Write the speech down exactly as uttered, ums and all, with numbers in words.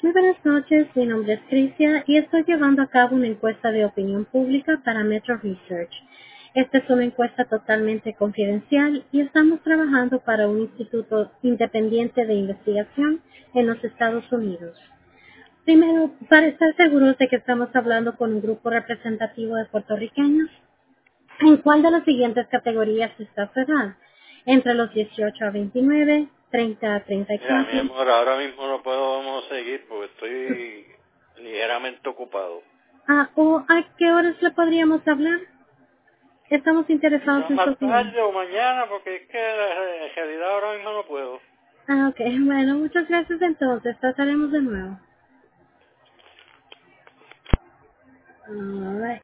Muy buenas noches, mi nombre es Crisia y estoy llevando a cabo una encuesta de opinión pública para Metro Research. Esta es una encuesta totalmente confidencial y estamos trabajando para un instituto independiente de investigación en los Estados Unidos. Primero, para estar seguros de que estamos hablando con un grupo representativo de puertorriqueños, ¿en cuál de las siguientes categorías está su edad? Entre los dieciocho a veintinueve, treinta a Mira, mi treinta y cuatro. amor, ahora mismo no podemos seguir porque estoy ligeramente ocupado. Ah, ¿o a qué horas le podríamos hablar? Estamos interesados Quizás en su más opinión. tarde o mañana porque es que la- en realidad ahora mismo no puedo. Ah, ok. Bueno, muchas gracias entonces. Trataremos de nuevo. All right.